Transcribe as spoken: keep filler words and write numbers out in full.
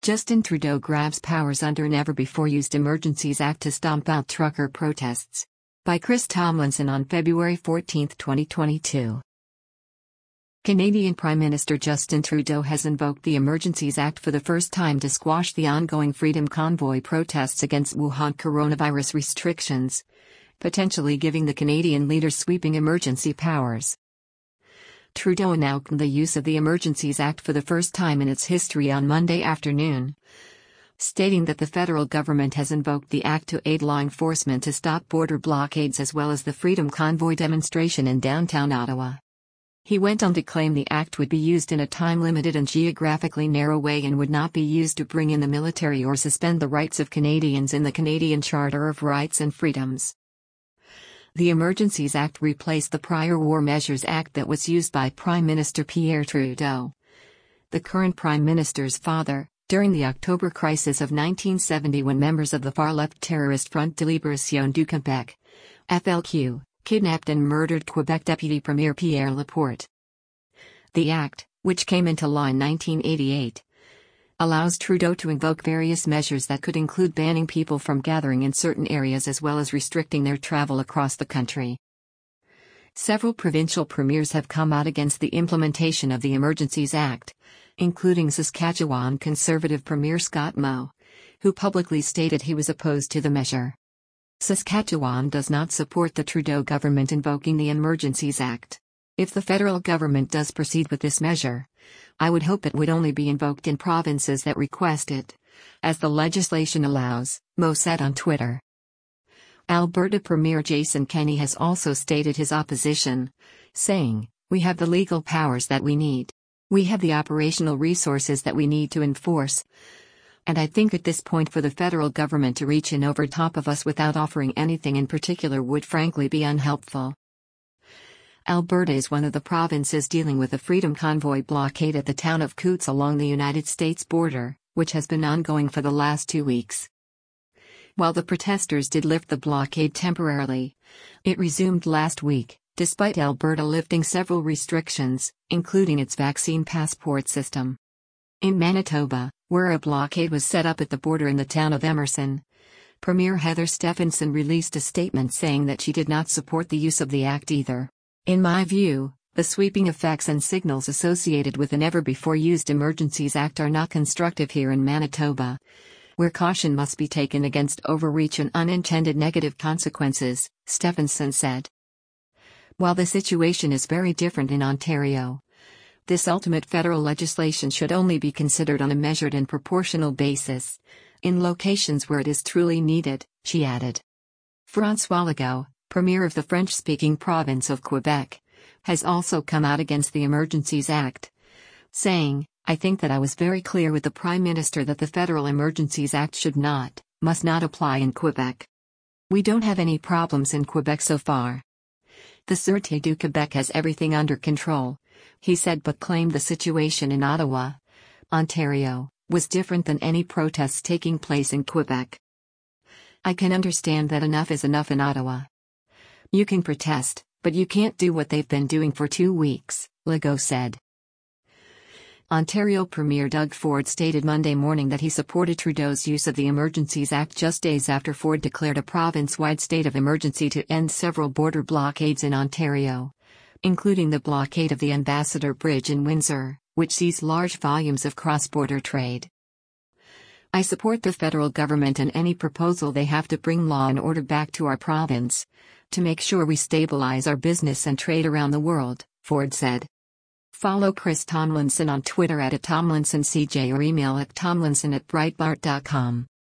Justin Trudeau grabs powers under never-before-used Emergencies Act to stomp out trucker protests. By Chris Tomlinson on February fourteenth, twenty twenty-two. Canadian Prime Minister Justin Trudeau has invoked the Emergencies Act for the first time to squash the ongoing Freedom Convoy protests against Wuhan coronavirus restrictions, potentially giving the Canadian leader sweeping emergency powers. Trudeau announced the use of the Emergencies Act for the first time in its history on Monday afternoon, stating that the federal government has invoked the act to aid law enforcement to stop border blockades as well as the Freedom Convoy demonstration in downtown Ottawa. He went on to claim the act would be used in a time-limited and geographically narrow way and would not be used to bring in the military or suspend the rights of Canadians in the Canadian Charter of Rights and Freedoms. The Emergencies Act replaced the prior War Measures Act that was used by Prime Minister Pierre Trudeau, the current Prime Minister's father, during the October crisis of nineteen seventy when members of the far-left terrorist Front de Libération du Québec, F L Q, kidnapped and murdered Quebec Deputy Premier Pierre Laporte. The act, which came into law in nineteen eighty-eight, allows Trudeau to invoke various measures that could include banning people from gathering in certain areas as well as restricting their travel across the country. Several provincial premiers have come out against the implementation of the Emergencies Act, including Saskatchewan Conservative Premier Scott Moe, who publicly stated he was opposed to the measure. Saskatchewan does not support the Trudeau government invoking the Emergencies Act. If the federal government does proceed with this measure, I would hope it would only be invoked in provinces that request it, as the legislation allows, Moe said on Twitter. Alberta Premier Jason Kenney has also stated his opposition, saying, "We have the legal powers that we need. We have the operational resources that we need to enforce. And I think at this point for the federal government to reach in over top of us without offering anything in particular would frankly be unhelpful." Alberta is one of the provinces dealing with the Freedom Convoy blockade at the town of Coutts along the United States border, which has been ongoing for the last two weeks. While the protesters did lift the blockade temporarily, it resumed last week, despite Alberta lifting several restrictions, including its vaccine passport system. In Manitoba, where a blockade was set up at the border in the town of Emerson, Premier Heather Stefanson released a statement saying that she did not support the use of the act either. "In my view, the sweeping effects and signals associated with the never-before-used Emergencies Act are not constructive here in Manitoba, where caution must be taken against overreach and unintended negative consequences," Stefanson said. While the situation is very different in Ontario, this ultimate federal legislation should only be considered on a measured and proportional basis, in locations where it is truly needed, she added. François Legault, Premier of the French-speaking province of Quebec, has also come out against the Emergencies Act, saying, "I think that I was very clear with the Prime Minister that the Federal Emergencies Act should not, must not apply in Quebec. We don't have any problems in Quebec so far. The Sûreté du Québec has everything under control," he said, but claimed the situation in Ottawa, Ontario, was different than any protests taking place in Quebec. "I can understand that enough is enough in Ottawa. You can protest, but you can't do what they've been doing for two weeks, Legault said. Ontario Premier Doug Ford stated Monday morning that he supported Trudeau's use of the Emergencies Act just days after Ford declared a province-wide state of emergency to end several border blockades in Ontario, including the blockade of the Ambassador Bridge in Windsor, which sees large volumes of cross-border trade. "I support the federal government and any proposal they have to bring law and order back to our province, to make sure we stabilize our business and trade around the world," Ford said. Follow Chris Tomlinson on Twitter at Tomlinson C J or email at tomlinson at breitbart dot com.